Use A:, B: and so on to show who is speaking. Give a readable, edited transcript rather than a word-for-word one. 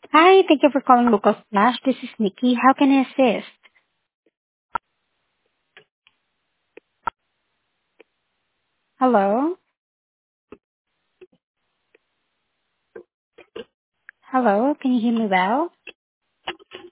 A: Hi, thank you for calling Local Flash. This is Nikki. How can I assist? Hello? Hello? Can you hear me well?